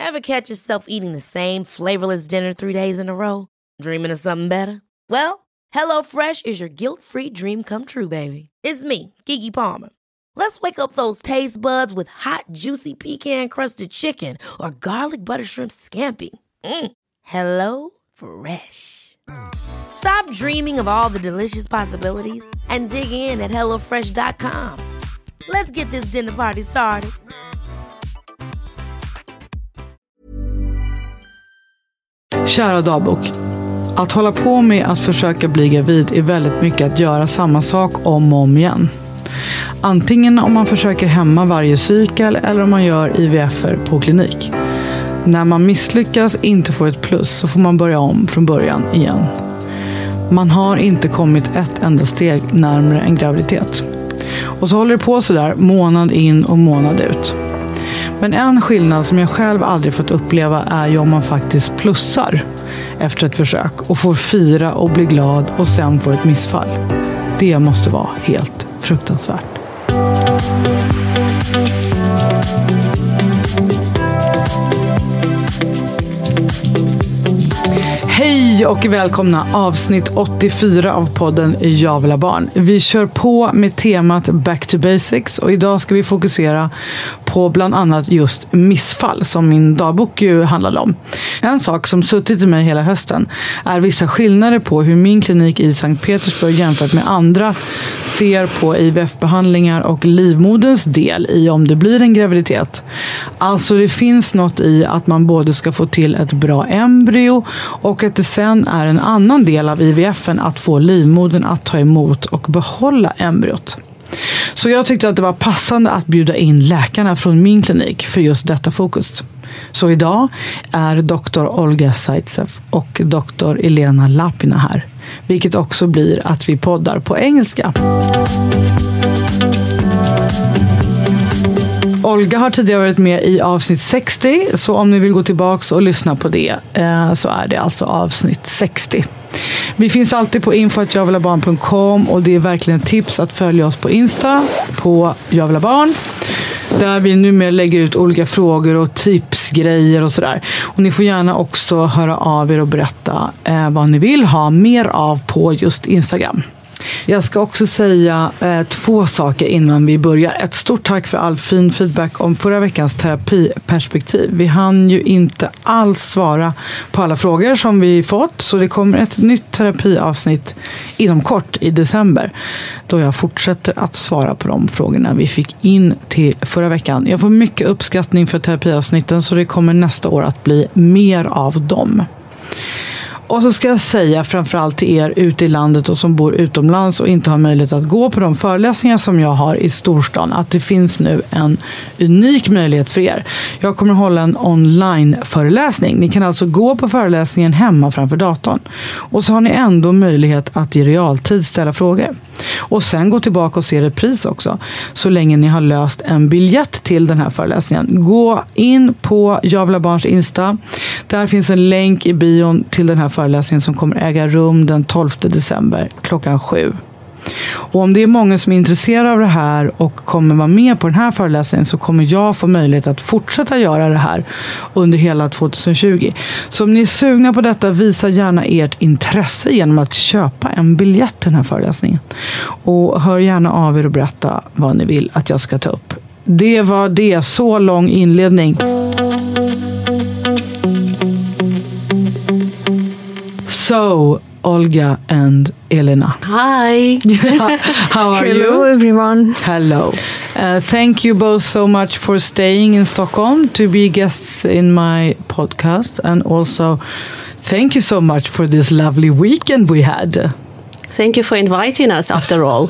Ever catch yourself eating the same flavorless dinner 3 days in a row? Dreaming of something better? Well, HelloFresh is your guilt-free dream come true, baby. It's me, Keke Palmer. Let's wake up those taste buds with hot, juicy pecan-crusted chicken or garlic butter shrimp scampi. Hello Fresh. Stop dreaming of all the delicious possibilities and dig in at HelloFresh.com. Let's get this dinner party started. Kära dagbok. Att hålla på med att försöka bli gravid är väldigt mycket att göra samma sak om och om igen. Antingen om man försöker hemma varje cykel eller om man gör IVF-er på klinik. När man misslyckas inte får ett plus så får man börja om från början igen. Man har inte kommit ett enda steg närmare en graviditet. Och så håller det på sådär månad in och månad ut. Men en skillnad som jag själv aldrig fått uppleva är ju om man faktiskt plussar efter ett försök och får fira och bli glad och sen får ett missfall. Det måste vara helt fruktansvärt. Hej och välkomna avsnitt 84 av podden Jag vill ha barn. Vi kör på med temat Back to Basics och idag ska vi fokusera på bland annat just missfall som min dagbok ju handlade om. En sak som suttit i mig hela hösten är vissa skillnader på hur min klinik i Sankt Petersburg jämfört med andra ser på IVF-behandlingar och livmoderns del i om det blir en graviditet. Alltså det finns något i att man både ska få till ett bra embryo och att det sen är en annan del av IVF:en att få livmodern att ta emot och behålla embryot. Så jag tyckte att det var passande att bjuda in läkarna från min klinik för just detta fokus. Så idag är doktor Olga Zaitsev och doktor Elena Lapina här. Vilket också blir att vi poddar på engelska. Olga har tidigare varit med i avsnitt 60, så om ni vill gå tillbaka och lyssna på det så är det alltså avsnitt 60. Vi finns alltid på info@javvillabarn.com och det är verkligen ett tips att följa oss på Insta på javvillabarn. Där vi numera lägger ut olika frågor och tipsgrejer och sådär. Och ni får gärna också höra av er och berätta vad ni vill ha mer av på just Instagram. Jag ska också säga 2 saker innan vi börjar. Ett stort tack för all fin feedback om förra veckans terapiperspektiv. Vi hann ju inte alls svara på alla frågor som vi fått. Så det kommer ett nytt terapiavsnitt inom kort i december. Då jag fortsätter att svara på de frågorna vi fick in till förra veckan. Jag får mycket uppskattning för terapiavsnitten så det kommer nästa år att bli mer av dem. Och så ska jag säga framförallt till er ute i landet och som bor utomlands och inte har möjlighet att gå på de föreläsningar som jag har i storstan att det finns nu en unik möjlighet för er. Jag kommer hålla en online-föreläsning. Ni kan alltså gå på föreläsningen hemma framför datorn. Och så har ni ändå möjlighet att i realtid ställa frågor. Och sen gå tillbaka och se repris också. Så länge ni har löst en biljett till den här föreläsningen. Gå in på Jag vill ha barns Insta. Där finns en länk i bion till den här föreläsningen som kommer äga rum den 12 december klockan 7. Och om det är många som är intresserade av det här och kommer vara med på den här föreläsningen så kommer jag få möjlighet att fortsätta göra det här under hela 2020. Så om ni är sugna på detta, visa gärna ert intresse genom att köpa en biljett till den här föreläsningen. Och hör gärna av er och berätta vad ni vill att jag ska ta upp. Det var det, så lång inledning. So, Olga and Elena. Hi. How are you? Hello, everyone. Hello. Thank you both so much for staying in Stockholm to be guests in my podcast. And also, thank you so much for this lovely weekend we had. Thank you for inviting us, after all.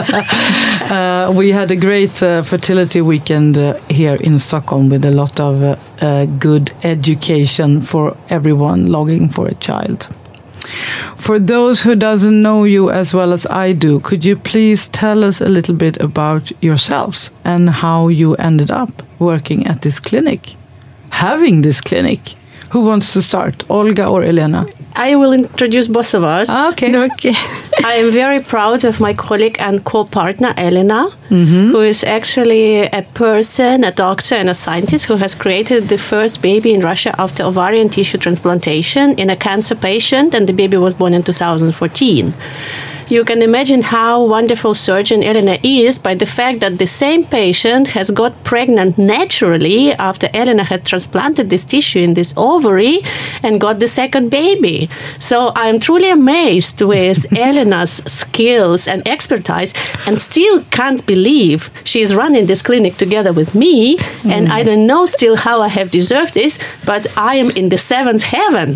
We had a great fertility weekend here in Stockholm with a lot of good education for everyone longing for a child. For those who doesn't know you as well as I do, could you please tell us a little bit about yourselves and how you ended up working at this clinic, having this clinic? Who wants to start, Olga or Elena? I will introduce both of us. Okay. I am very proud of my colleague and co-partner, Elena, who is actually a person, a doctor and a scientist who has created the first baby in Russia after ovarian tissue transplantation in a cancer patient, and the baby was born in 2014. You can imagine how wonderful surgeon Elena is by the fact that the same patient has got pregnant naturally after Elena had transplanted this tissue in this ovary and got the second baby. So I'm truly amazed with Elena's skills and expertise, and still can't believe she's running this clinic together with me. And I don't know still how I have deserved this, but I am in the seventh heaven.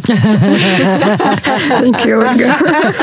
Thank you, Olga.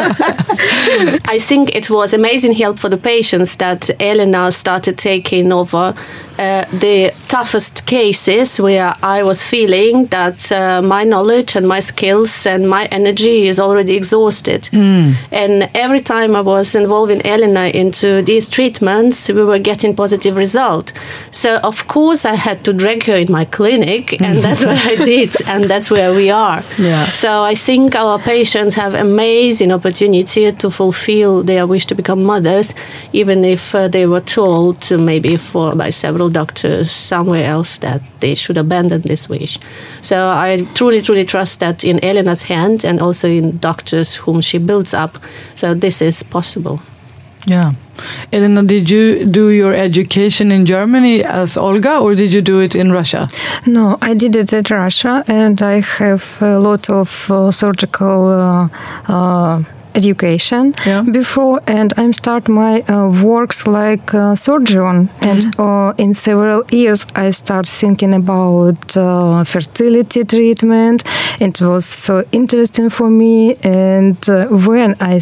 I think it was amazing help for the patients that Elena started taking over the toughest cases where I was feeling that my knowledge and my skills and my energy is already exhausted. And every time I was involving Elena into these treatments, we were getting positive result. So of course I had to drag her in my clinic, and that's what I did, and that's where we are. Yeah. So I think our patients have amazing opportunity to fulfill their wish to become mothers, even if they were told maybe by several doctors somewhere else that they should abandon this wish. So I truly, truly trust that in Elena's hands and also in doctors whom she builds up. So this is possible. Yeah. Elena, did you do your education in Germany as Olga, or did you do it in Russia? No, I did it in Russia, and I have a lot of surgical education before, and I start my works like surgeon, and in several years I start thinking about fertility treatment. It was so interesting for me, and when I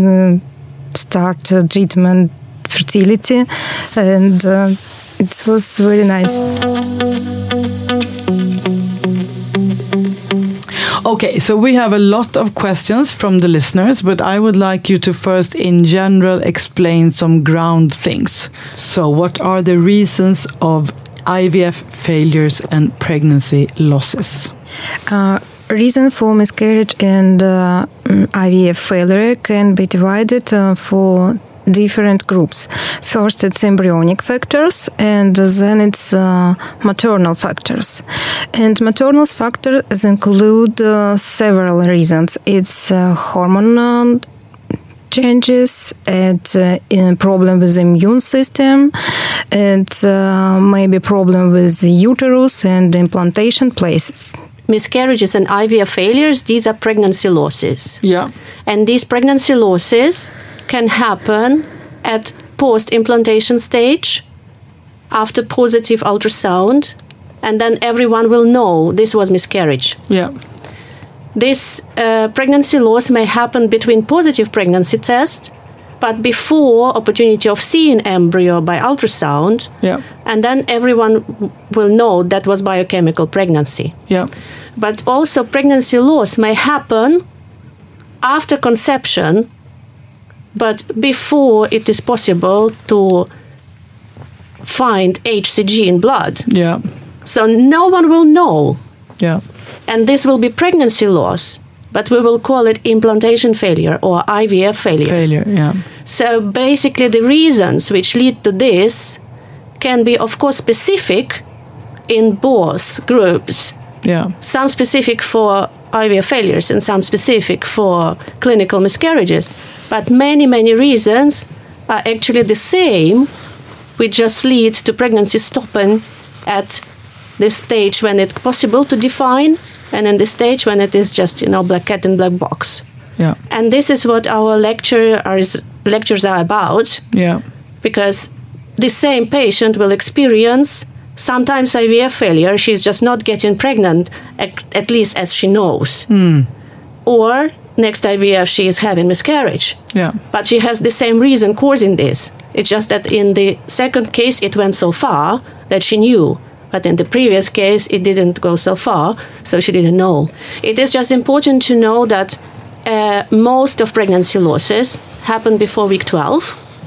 start treatment fertility, and it was very nice. Okay, so we have a lot of questions from the listeners, but I would like you to first, in general, explain some ground things. So what are the reasons of IVF failures and pregnancy losses? Reason for miscarriage and IVF failure can be divided for different groups. First, it's embryonic factors, and then it's maternal factors. And maternal factors include several reasons. It's hormonal changes, and problem with the immune system, and maybe problem with the uterus and the implantation places. Miscarriages and IVF failures, these are pregnancy losses. Yeah. And these pregnancy losses can happen at post-implantation stage, after positive ultrasound, and then everyone will know this was miscarriage. Yeah. This pregnancy loss may happen between positive pregnancy test, but before opportunity of seeing embryo by ultrasound, and then everyone will know that was biochemical pregnancy. Yeah. But also pregnancy loss may happen after conception, but before it is possible to find HCG in blood. Yeah. So no one will know. Yeah. And this will be pregnancy loss, but we will call it implantation failure or IVF failure. Yeah. So basically the reasons which lead to this can be, of course, specific in both groups. Yeah. Some specific for IVF failures and some specific for clinical miscarriages. But many, many reasons are actually the same, which just lead to pregnancy stopping at the stage when it's possible to define, and in the stage when it is just, black cat in black box. Yeah. And this is what our lectures are about. Yeah. Because the same patient will experience sometimes IVF failure. She's just not getting pregnant, at least as she knows. Or next IVF, she is having miscarriage. Yeah. But she has the same reason causing this. It's just that in the second case, it went so far that she knew. But in the previous case, it didn't go so far, so she didn't know. It is just important to know that most of pregnancy losses happen before week 12.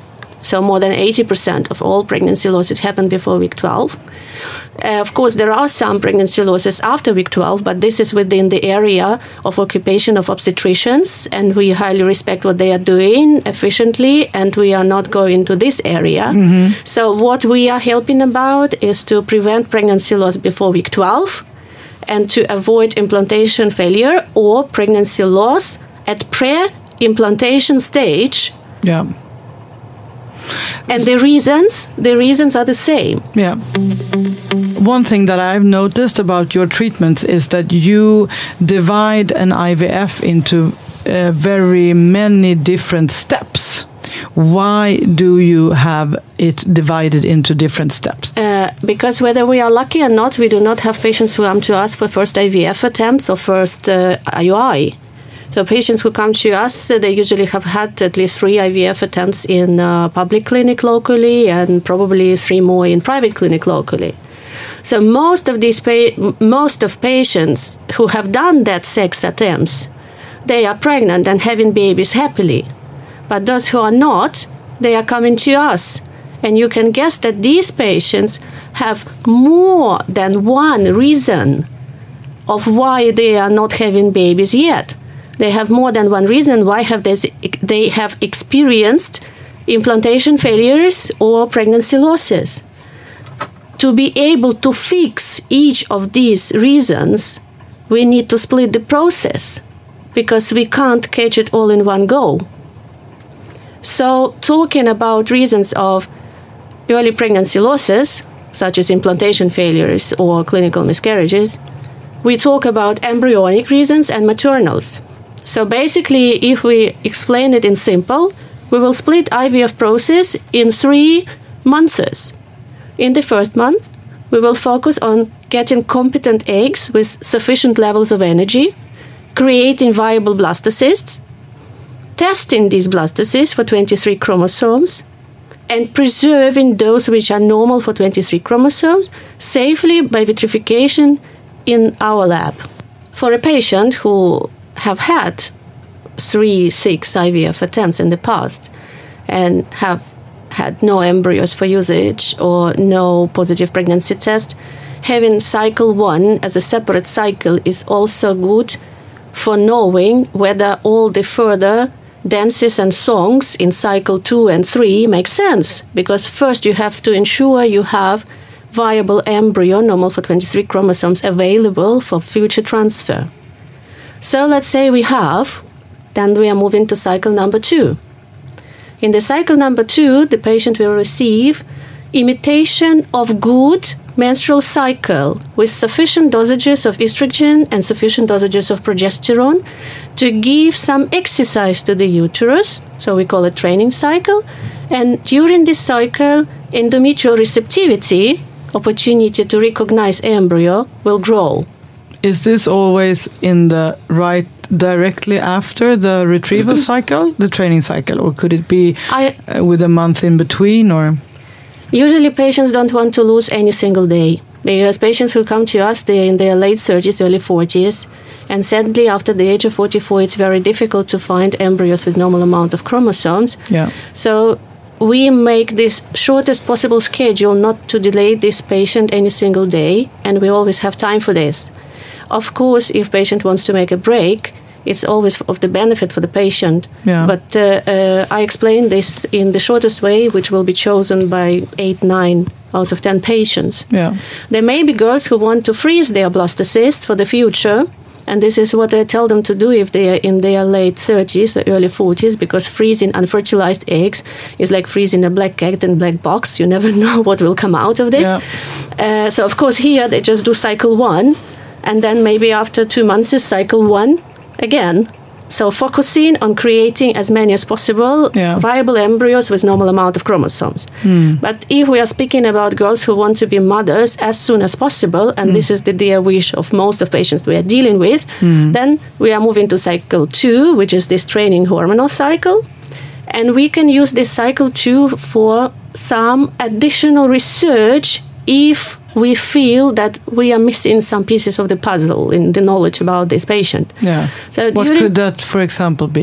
So more than 80% of all pregnancy losses happen before week 12. Of course, there are some pregnancy losses after week 12, but this is within the area of occupation of obstetricians, and we highly respect what they are doing efficiently, and we are not going into this area. So what we are helping about is to prevent pregnancy loss before week 12 and to avoid implantation failure or pregnancy loss at pre-implantation stage. Yeah. And the reasons are the same. Yeah. One thing that I've noticed about your treatments is that you divide an IVF into very many different steps. Why do you have it divided into different steps? Because whether we are lucky or not, we do not have patients who come to us for first IVF attempts or first IUI. So patients who come to us, they usually have had at least 3 IVF attempts in public clinic locally and probably 3 more in private clinic locally. So most of patients who have done that 6 attempts, they are pregnant and having babies happily. But those who are not, they are coming to us. And you can guess that these patients have more than one reason of why they are not having babies yet. They have more than one reason why they have experienced implantation failures or pregnancy losses. To be able to fix each of these reasons, we need to split the process because we can't catch it all in one go. So talking about reasons of early pregnancy losses, such as implantation failures or clinical miscarriages, we talk about embryonic reasons and maternals. So basically, if we explain it in simple, we will split IVF process in 3 months. In the first month, we will focus on getting competent eggs with sufficient levels of energy, creating viable blastocysts, testing these blastocysts for 23 chromosomes, and preserving those which are normal for 23 chromosomes safely by vitrification in our lab. For a patient who have had 3-6 IVF attempts in the past and have had no embryos for usage or no positive pregnancy test, having cycle 1 as a separate cycle is also good for knowing whether all the further dances and songs in cycle 2 and 3 make sense. Because first you have to ensure you have viable embryo, normal for 23 chromosomes, available for future transfer. So let's say we have, then we are moving to cycle number 2. In the cycle number 2, the patient will receive imitation of good menstrual cycle with sufficient dosages of estrogen and sufficient dosages of progesterone to give some exercise to the uterus, so we call it training cycle. And during this cycle, endometrial receptivity, opportunity to recognize embryo, will grow. Is this always in the right directly after the retrieval cycle, the training cycle, or could it be with a month in between? Or usually patients don't want to lose any single day, because patients who come to us, they're in their late 30s, early 40s, and sadly after the age of 44 it's very difficult to find embryos with normal amount of chromosomes. Yeah. So we make this shortest possible schedule not to delay this patient any single day, and we always have time for this. Of course, if patient wants to make a break, it's always of the benefit for the patient. Yeah. But I explain this in the shortest way, which will be chosen by 8-9 out of 10 patients. Yeah. There may be girls who want to freeze their blastocysts for the future, and this is what I tell them to do if they are in their late 30s or early 40s, because freezing unfertilized eggs is like freezing a black cat in a black box. You never know what will come out of this. Yeah. So of course here they just do cycle 1, and then maybe after 2 months is cycle 1 again. So focusing on creating as many as possible viable embryos with normal amount of chromosomes. But if we are speaking about girls who want to be mothers as soon as possible, and this is the dear wish of most of patients we are dealing with, then we are moving to cycle 2, which is this training hormonal cycle. And we can use this cycle 2 for some additional research if we feel that we are missing some pieces of the puzzle in the knowledge about this patient. Yeah. So what could that, for example, be?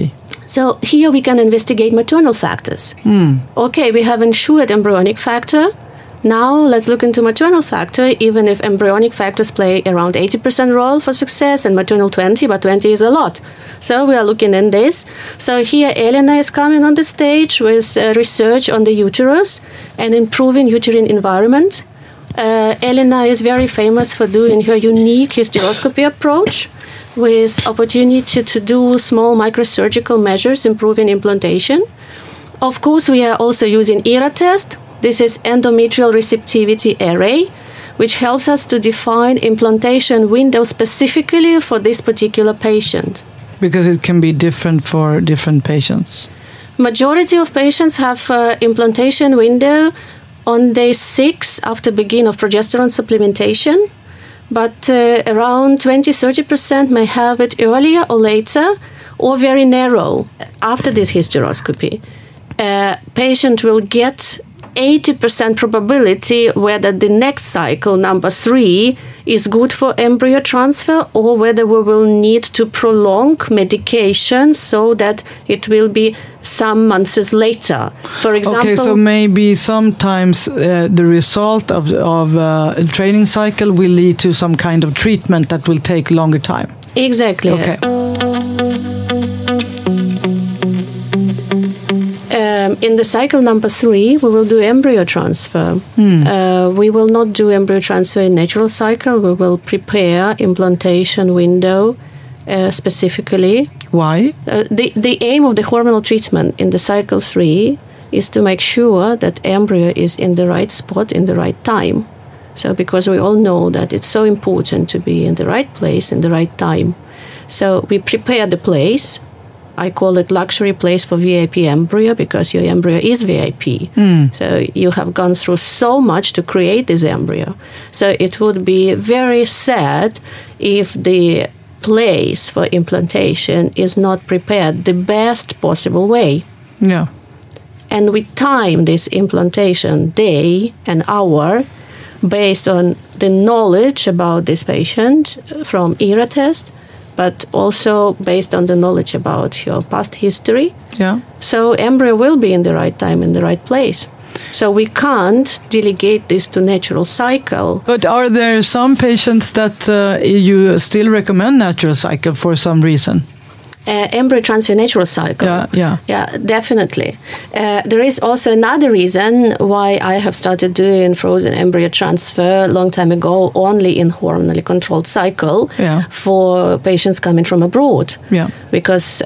So here we can investigate maternal factors. Okay, we have ensured embryonic factor. Now let's look into maternal factor, even if embryonic factors play around 80% role for success and maternal 20, but 20 is a lot. So we are looking in this. So here Elena is coming on the stage with research on the uterus and improving uterine environment. Elena is very famous for doing her unique hysteroscopy approach with opportunity to do small microsurgical measures improving implantation. Of course, we are also using ERA test. This is endometrial receptivity array, which helps us to define implantation window specifically for this particular patient. Because it can be different for different patients. Majority of patients have implantation window on day 6 after begin of progesterone supplementation, but around 20-30% may have it earlier or later, or very narrow after this hysteroscopy. Patient will get 80% probability whether the next cycle, number 3, is good for embryo transfer or whether we will need to prolong medication so that it will be some months later. For example... Okay, so maybe sometimes the result of a training cycle will lead to some kind of treatment that will take longer time. Exactly. Okay. In the cycle number 3, we will do embryo transfer. We will not do embryo transfer in natural cycle. We will prepare implantation window specifically. Why? The aim of the hormonal treatment in the cycle 3 is to make sure that embryo is in the right spot in the right time. So because we all know that it's so important to be in the right place in the right time. So we prepare the place. I call it luxury place for VIP embryo because your embryo is VIP. So you have gone through so much to create this embryo. So it would be very sad if the place for implantation is not prepared the best possible way. Yeah. And we time this implantation day and hour based on the knowledge about this patient from ERA test, but also based on the knowledge about your past history. Yeah. So embryo will be in the right time, in the right place. So we can't delegate this to natural cycle. But are there some patients that you still recommend natural cycle for some reason? Embryo transfer natural cycle. Yeah, definitely. There is also another reason why I have started doing frozen embryo transfer a long time ago, only in hormonally controlled cycle for patients coming from abroad. Yeah. Because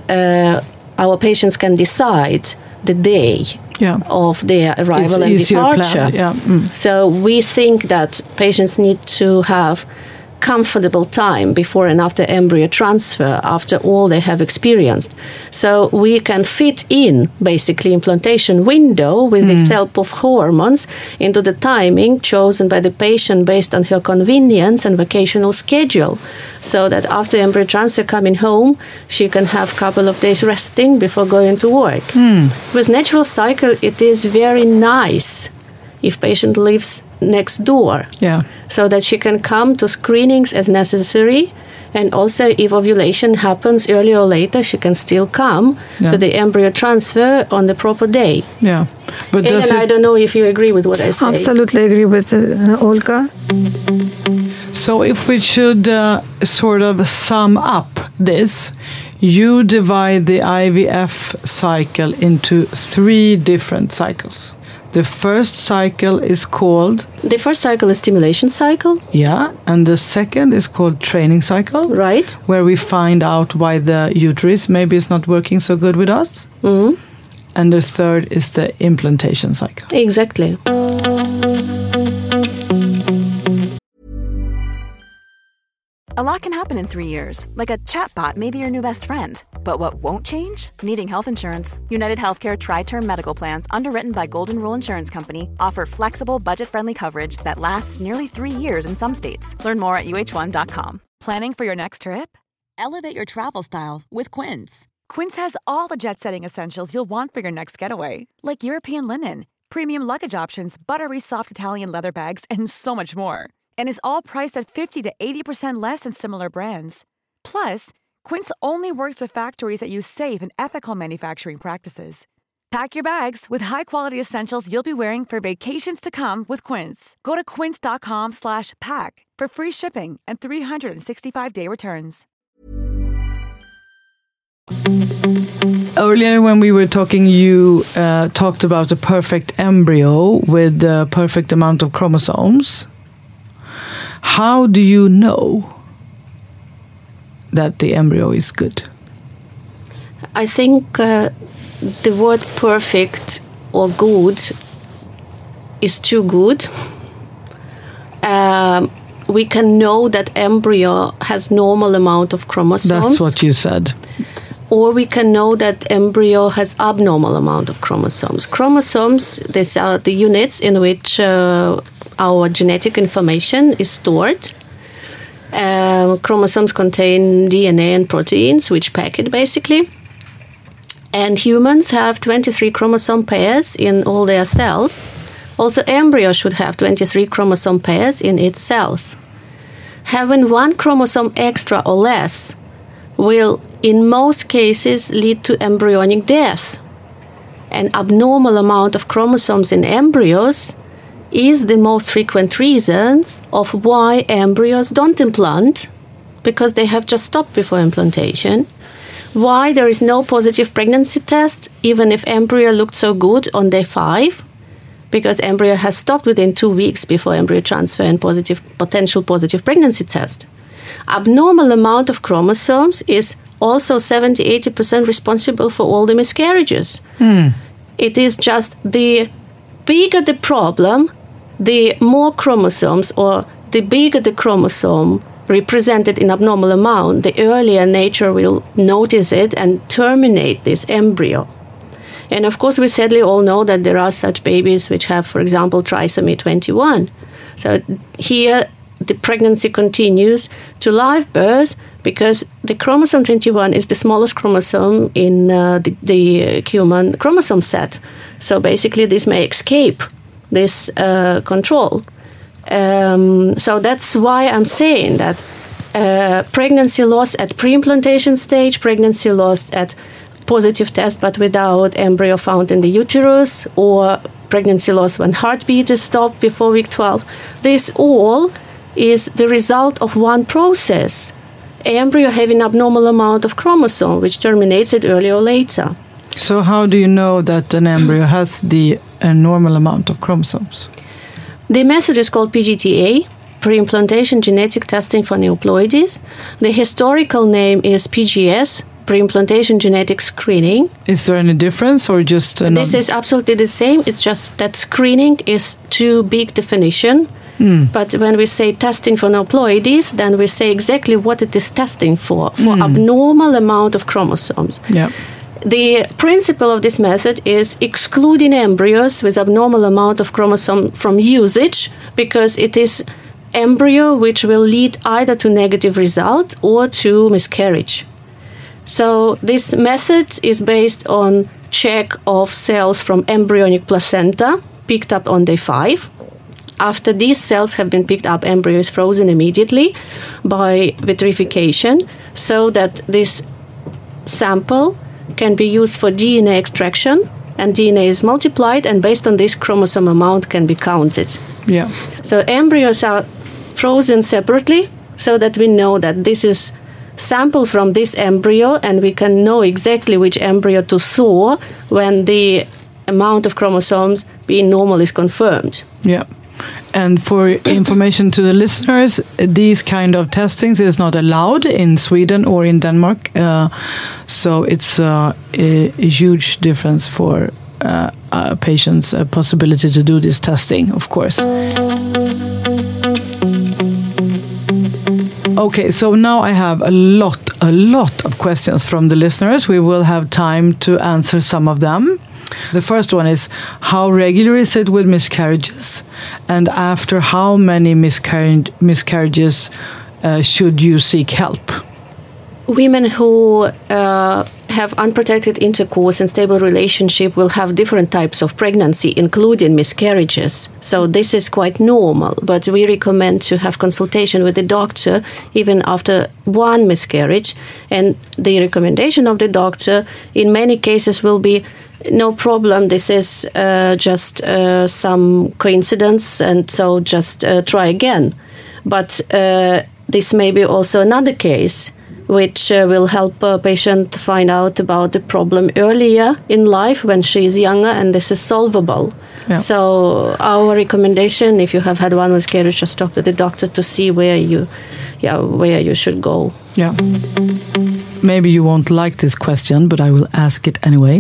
our patients can decide the day of their arrival and departure. So we think that patients need to have comfortable time before and after embryo transfer, after all they have experienced. So we can fit in basically implantation window with the help of hormones into the timing chosen by the patient based on her convenience and vacational schedule, so that after embryo transfer coming home, she can have a couple of days resting before going to work. With natural cycle, it is very nice if patient lives next door, so that she can come to screenings as necessary, and also if ovulation happens earlier or later, she can still come to the embryo transfer on the proper day. Yeah, but I don't know if you agree with what I say. Absolutely agree with Olga. So if we should sort of sum up this, you divide the IVF cycle into 3 different cycles. The first cycle is called... The first cycle is stimulation cycle. Yeah, and the second is called training cycle. Right. Where we find out why the uterus maybe is not working so good with us. And the third is the implantation cycle. Exactly. A lot can happen in 3 years, like a chatbot may be your new best friend. But what won't change? Needing health insurance. United Healthcare Tri-Term Medical Plans, underwritten by Golden Rule Insurance Company, offer flexible, budget-friendly coverage that lasts nearly 3 years in some states. Learn more at uh1.com. Planning for your next trip? Elevate your travel style with Quince. Quince has all the jet-setting essentials you'll want for your next getaway, like European linen, premium luggage options, buttery soft Italian leather bags, and so much more. And is all priced at 50 to 80% less than similar brands. Plus, Quince only works with factories that use safe and ethical manufacturing practices. Pack your bags with high-quality essentials you'll be wearing for vacations to come with Quince. Go to quince.com/pack for free shipping and 365-day returns. Earlier when we were talking, you talked about the perfect embryo with the perfect amount of chromosomes. How do you know that the embryo is good? I think the word perfect or good is too good. We can know that embryo has normal amount of chromosomes. That's what you said. Or we can know that embryo has abnormal amount of chromosomes. Chromosomes, these are the units in which our genetic information is stored. Chromosomes contain DNA and proteins, which pack it basically. And humans have 23 chromosome pairs in all their cells. Also, embryo should have 23 chromosome pairs in its cells. Having one chromosome extra or less will, in most cases, lead to embryonic death. An abnormal amount of chromosomes in embryos is the most frequent reasons of why embryos don't implant, because they have just stopped before implantation. Why there is no positive pregnancy test, even if embryo looked so good on day 5, because embryo has stopped within 2 weeks before embryo transfer and potential positive pregnancy test. Abnormal amount of chromosomes is also 70-80% responsible for all the miscarriages. It is just the bigger the problem, the more chromosomes, or the bigger the chromosome represented in abnormal amount, the earlier nature will notice it and terminate this embryo. And of course, we sadly all know that there are such babies which have, for example, trisomy 21. So here, the pregnancy continues to live birth because the chromosome 21 is the smallest chromosome in the human chromosome set. So basically, this may escape this control. So that's why I'm saying that pregnancy loss at pre-implantation stage, pregnancy loss at positive test but without embryo found in the uterus, or pregnancy loss when heartbeat is stopped before week 12, this all is the result of one process. Embryo having abnormal amount of chromosome, which terminates it earlier or later. So how do you know that an embryo has the normal amount of chromosomes? The method is called PGTA, pre-implantation genetic testing for aneuploidies. The historical name is PGS, pre-implantation genetic screening. Is there any difference or just... This is absolutely the same. It's just that screening is too big definition. But when we say testing for aneuploidies, then we say exactly what it is testing for abnormal amount of chromosomes. Yeah. The principle of this method is excluding embryos with abnormal amount of chromosome from usage, because it is embryo which will lead either to negative result or to miscarriage. So this method is based on check of cells from embryonic placenta picked up on day 5. After these cells have been picked up, embryo is frozen immediately by vitrification, so that this sample can be used for DNA extraction, and DNA is multiplied, and based on this, chromosome amount can be counted. Yeah. So embryos are frozen separately, so that we know that this is sample from this embryo, and we can know exactly which embryo to thaw when the amount of chromosomes being normal is confirmed. Yeah. And for information to the listeners, these kind of testings is not allowed in Sweden or in Denmark. So it's a huge difference for patients' possibility to do this testing, of course. Okay, so now I have a lot of questions from the listeners. We will have time to answer some of them. The first one is, how regular is it with miscarriages? And after how many miscarriages should you seek help? Women who have unprotected intercourse and stable relationship will have different types of pregnancy, including miscarriages. So this is quite normal, but we recommend to have consultation with the doctor even after one miscarriage. And the recommendation of the doctor in many cases will be, no problem, this is just some coincidence, and so just try again. But this may be also another case which will help a patient find out about the problem earlier in life when she is younger, and this is solvable. Yeah. So our recommendation, if you have had one miscarriage, just talk to the doctor to see where you should go. Yeah. Maybe you won't like this question, but I will ask it anyway.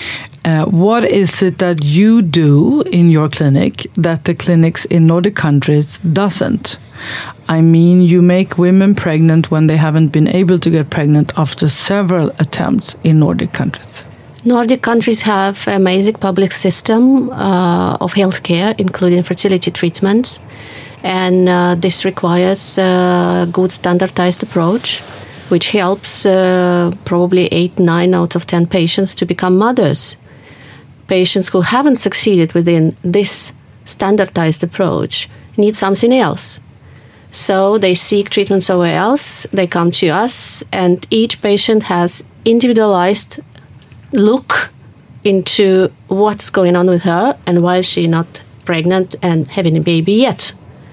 What is it that you do in your clinic that the clinics in Nordic countries doesn't? I mean, you make women pregnant when they haven't been able to get pregnant after several attempts in Nordic countries. Nordic countries have an amazing public system of healthcare, including fertility treatments. And this requires a good standardized approach, which helps probably 8-9 out of 10 patients to become mothers. Patients who haven't succeeded within this standardized approach need something else. So they seek treatment somewhere else, they come to us, and each patient has individualized look into what's going on with her and why is she not pregnant and having a baby yet.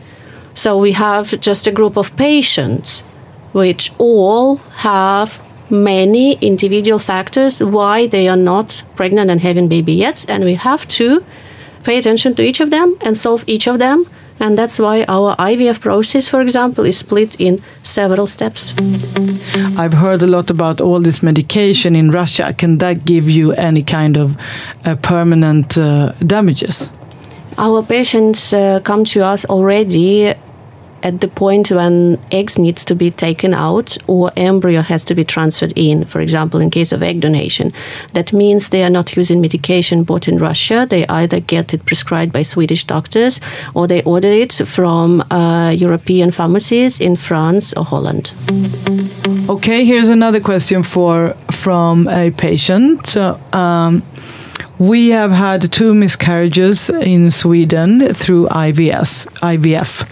So we have just a group of patients which all have many individual factors why they are not pregnant and having baby yet, and we have to pay attention to each of them and solve each of them. And that's why our IVF process, for example, is split in several steps. I've heard a lot about all this medication in Russia. Can that give you any kind of permanent damages? Our patients come to us already at the point when eggs needs to be taken out or embryo has to be transferred in, for example, in case of egg donation. That means they are not using medication bought in Russia. They either get it prescribed by Swedish doctors or they order it from European pharmacies in France or Holland. Okay, here's another question from a patient. We have had 2 miscarriages in Sweden through IVF.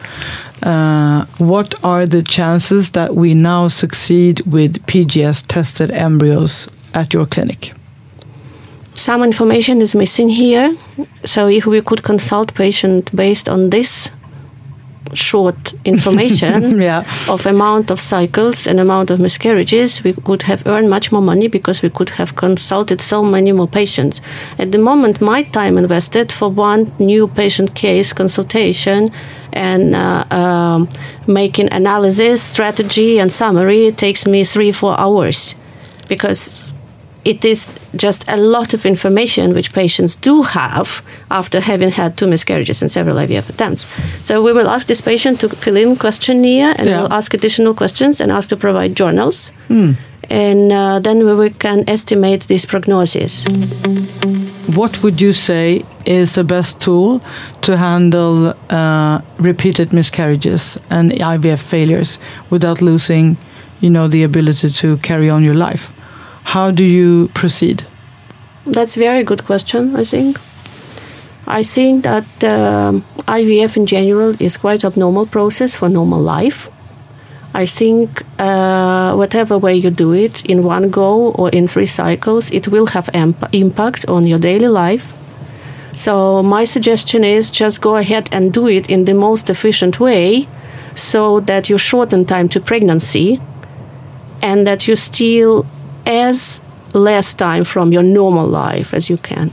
What are the chances that we now succeed with PGS-tested embryos at your clinic? Some information is missing here. So if we could consult patient based on this short information of amount of cycles and amount of miscarriages, we could have earned much more money because we could have consulted so many more patients. At the moment, my time invested for one new patient case consultation and making analysis, strategy, and summary takes me 3-4 hours because it is just a lot of information which patients do have after having had 2 miscarriages and several IVF attempts. So we will ask this patient to fill in questionnaire and we'll ask additional questions and ask to provide journals. And then we can estimate this prognosis. What would you say is the best tool to handle repeated miscarriages and IVF failures without losing, the ability to carry on your life? How do you proceed? That's a very good question, I think. I think that IVF in general is quite an abnormal process for normal life. I think whatever way you do it, in one go or in 3 cycles, it will have impact on your daily life. So my suggestion is just go ahead and do it in the most efficient way so that you shorten time to pregnancy and that you steal as less time from your normal life as you can.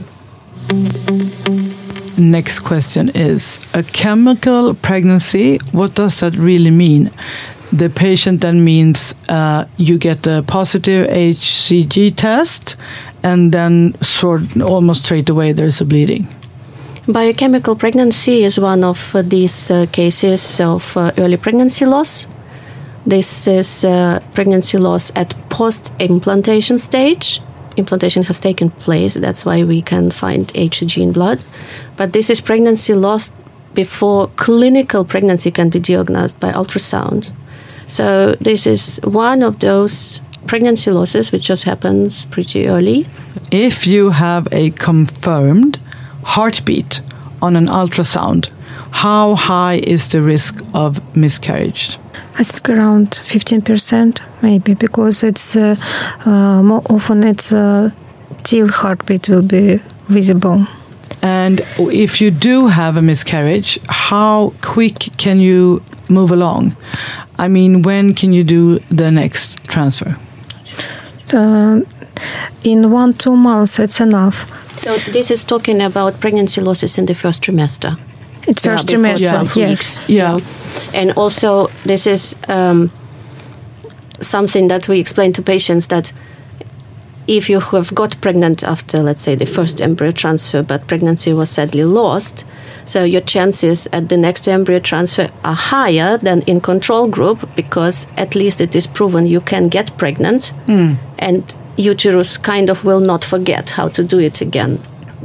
Next question is, a chemical pregnancy, what does that really mean? The patient then means you get a positive HCG test and then almost straight away there's a bleeding. Biochemical pregnancy is one of these cases of early pregnancy loss. This is pregnancy loss at post-implantation stage. Implantation has taken place, that's why we can find HCG in blood. But this is pregnancy loss before clinical pregnancy can be diagnosed by ultrasound. So this is one of those pregnancy losses, which just happens pretty early. If you have a confirmed heartbeat on an ultrasound, how high is the risk of miscarriage? I think around 15%, maybe, because it's more often it's till heartbeat will be visible. And if you do have a miscarriage, how quick can you move along? I mean, when can you do the next transfer? In 1-2 months, it's enough. So this is talking about pregnancy losses in the first trimester. It's first trimester, yes. Yeah. And also, this is something that we explain to patients, that if you have got pregnant after, let's say, the first embryo transfer, but pregnancy was sadly lost, so your chances at the next embryo transfer are higher than in control group, because at least it is proven you can get pregnant, and uterus kind of will not forget how to do it again.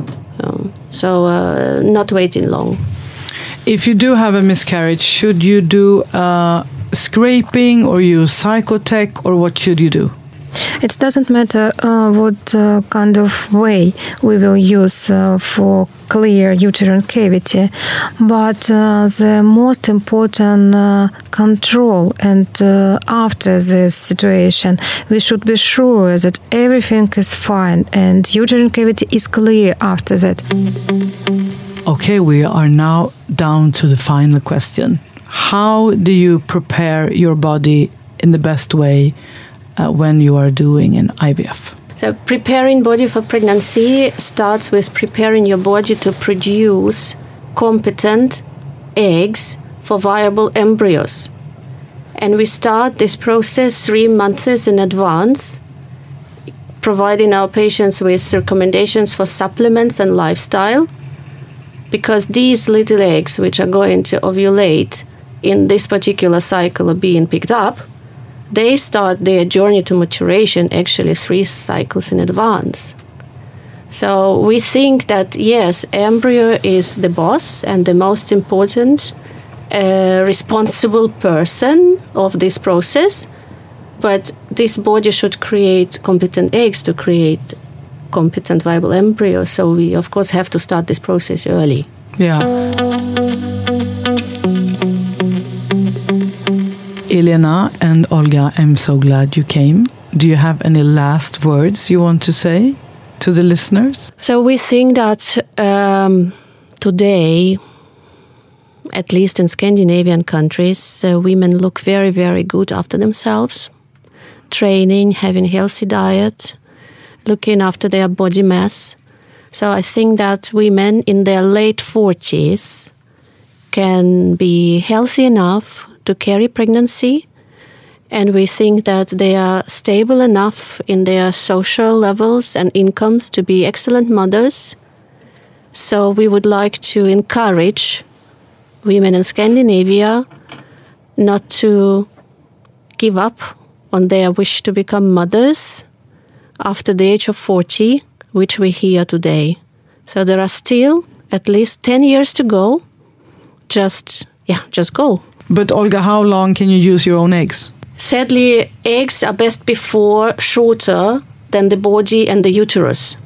So not waiting long. If you do have a miscarriage, should you do scraping or use Psychotech, or what should you do? It doesn't matter what kind of way we will use for clear uterine cavity, but the most important control, and after this situation, we should be sure that everything is fine and uterine cavity is clear after that. Okay, we are now down to the final question. How do you prepare your body in the best way when you are doing an IVF? So preparing body for pregnancy starts with preparing your body to produce competent eggs for viable embryos. And we start this process 3 months in advance, providing our patients with recommendations for supplements and lifestyle, because these little eggs, which are going to ovulate in this particular cycle of being picked up, they start their journey to maturation actually 3 cycles in advance. So we think that, yes, embryo is the boss and the most important responsible person of this process, but this body should create competent eggs to create competent viable embryos. So we, of course, have to start this process early. Yeah. Elena and Olga, I'm so glad you came. Do you have any last words you want to say to the listeners? So we think that today, at least in Scandinavian countries, women look very, very good after themselves. Training, having healthy diet, looking after their body mass. So I think that women in their late 40s can be healthy enough to carry pregnancy, and we think that they are stable enough in their social levels and incomes to be excellent mothers. So we would like to encourage women in Scandinavia not to give up on their wish to become mothers after the age of 40, which we hear today. So there are still at least 10 years to go. Just go. But Olga, how long can you use your own eggs? Sadly, eggs are best before shorter than the body and the uterus.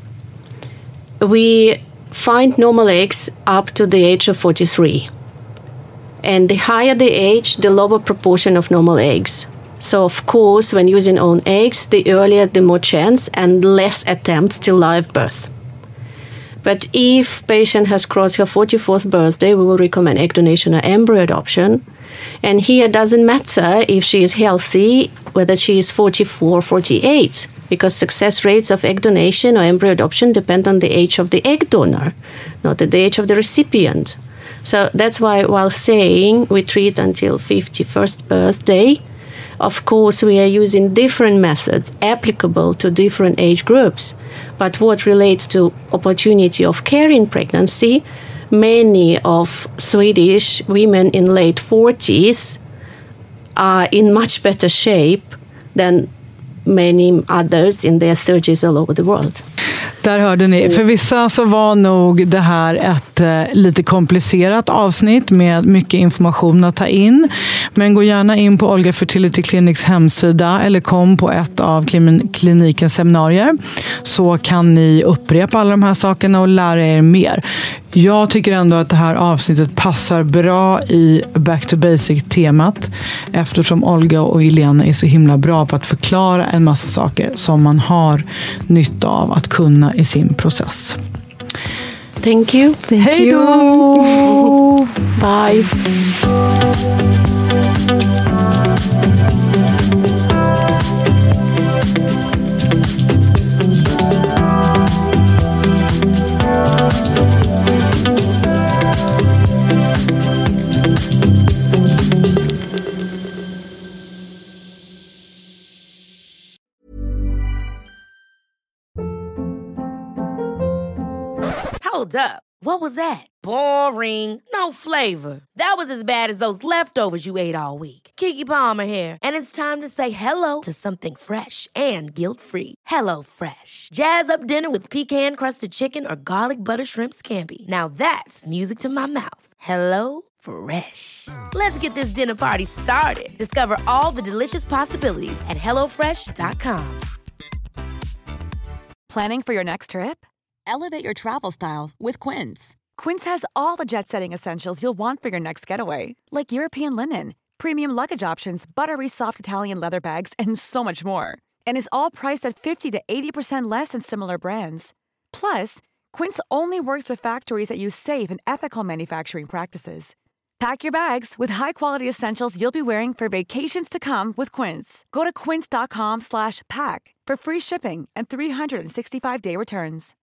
We find normal eggs up to the age of 43. And the higher the age, the lower proportion of normal eggs. So, of course, when using own eggs, the earlier the more chance and less attempts till live birth. But if patient has crossed her 44th birthday, we will recommend egg donation or embryo adoption. And here it doesn't matter if she is healthy, whether she is 44 or 48, because success rates of egg donation or embryo adoption depend on the age of the egg donor, not at the age of the recipient. So that's why, while saying we treat until 51st birthday, of course, we are using different methods applicable to different age groups. But what relates to opportunity of carrying pregnancy, many of Swedish women in late 40s are in much better shape than many others in their 30s all over the world. Där hörde ni. För vissa så var nog det här ett lite komplicerat avsnitt med mycket information att ta in. Men gå gärna in på Olga Fertility Clinics hemsida eller kom på ett av klinikens seminarier. Så kan ni upprepa alla de här sakerna och lära er mer. Jag tycker ändå att det här avsnittet passar bra i Back to Basic-temat eftersom Olga och Helena är så himla bra på att förklara en massa saker som man har nytta av att kunna i sin process. Thank you. Hej då! Bye. Hold up. What was that? Boring. No flavor. That was as bad as those leftovers you ate all week. Keke Palmer here, and it's time to say hello to something fresh and guilt-free. Hello Fresh. Jazz up dinner with pecan-crusted chicken or garlic butter shrimp scampi. Now that's music to my mouth. Hello Fresh. Let's get this dinner party started. Discover all the delicious possibilities at hellofresh.com. Planning for your next trip? Elevate your travel style with Quince. Quince has all the jet-setting essentials you'll want for your next getaway, like European linen, premium luggage options, buttery soft Italian leather bags, and so much more. And is all priced at 50 to 80% less than similar brands. Plus, Quince only works with factories that use safe and ethical manufacturing practices. Pack your bags with high-quality essentials you'll be wearing for vacations to come with Quince. Go to quince.com/pack for free shipping and 365-day returns.